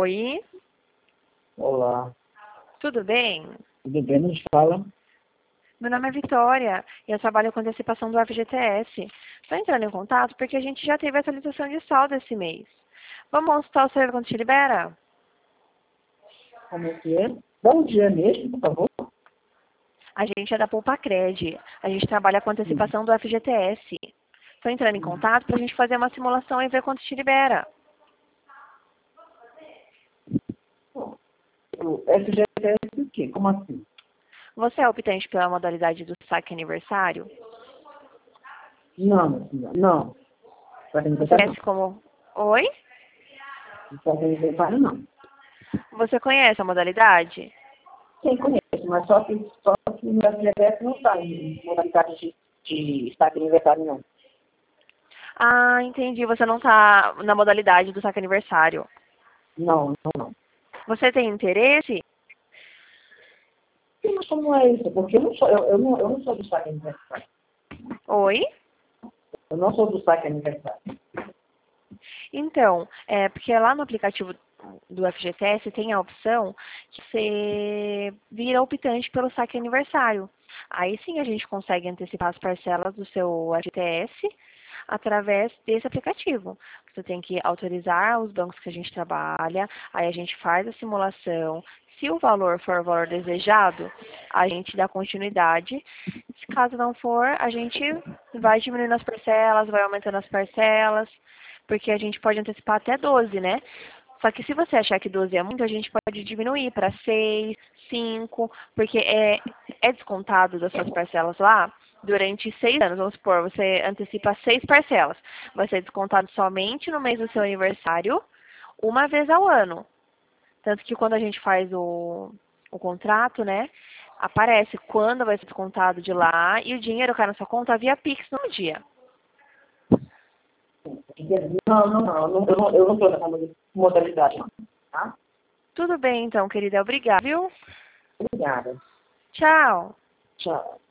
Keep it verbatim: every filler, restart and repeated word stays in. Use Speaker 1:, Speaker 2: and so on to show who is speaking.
Speaker 1: Oi,
Speaker 2: Olá,
Speaker 1: tudo bem?
Speaker 2: tudo bem? Nos fala.
Speaker 1: Meu nome é Vitória e eu trabalho com antecipação do F G T S. Estou entrando em contato porque a gente já teve atualização de saldo esse mês. Vamos consultar o seu quando te libera?
Speaker 2: Como é que é? Bom dia mesmo, por favor.
Speaker 1: A gente é da Poupa Cred. A gente trabalha com
Speaker 2: Sim.
Speaker 1: antecipação do F G T S. Estou entrando em contato para a gente fazer uma simulação e ver quanto te libera.
Speaker 2: O F G T S o quê? Como assim?
Speaker 1: Você é optante pela modalidade do saque aniversário?
Speaker 2: Não, minha filha, não. Saque
Speaker 1: Você
Speaker 2: aniversário
Speaker 1: conhece como... Oi?
Speaker 2: não. Saque aniversário não.
Speaker 1: Você conhece a modalidade?
Speaker 2: Quem conhece, mas só que, só que no F G T S não está em modalidade de, de saque aniversário, não.
Speaker 1: Ah, entendi. Você não está na modalidade do saque aniversário.
Speaker 2: Não, não, não.
Speaker 1: Você tem interesse?
Speaker 2: E, mas como é isso? Porque eu não sou, eu, eu não, eu não sou do saque aniversário.
Speaker 1: Oi?
Speaker 2: Eu não sou do saque aniversário.
Speaker 1: Então, é porque lá no aplicativo do F G T S tem a opção que você vira optante pelo saque aniversário. Aí sim a gente consegue antecipar as parcelas do seu F G T S através desse aplicativo. Você tem que autorizar os bancos que a gente trabalha, aí a gente faz a simulação. Se o valor for o valor desejado, a gente dá continuidade. Se caso não for, a gente vai diminuindo as parcelas, vai aumentando as parcelas, porque a gente pode antecipar até doze, né? Só que se você achar que doze é muito, a gente pode diminuir para seis, cinco, porque é, é descontado das suas parcelas lá durante seis anos. Vamos supor, você antecipa seis parcelas. Vai ser descontado somente no mês do seu aniversário, uma vez ao ano. Tanto que quando a gente faz o, o contrato, né, aparece quando vai ser descontado de lá e o dinheiro cai na sua conta via Pix no dia.
Speaker 2: Não, não, não. Eu não estou eu não tô nessa modalidade, não. Tá?
Speaker 1: Tudo bem, então, querida. Obrigada, viu?
Speaker 2: Obrigada.
Speaker 1: Tchau.
Speaker 2: Tchau.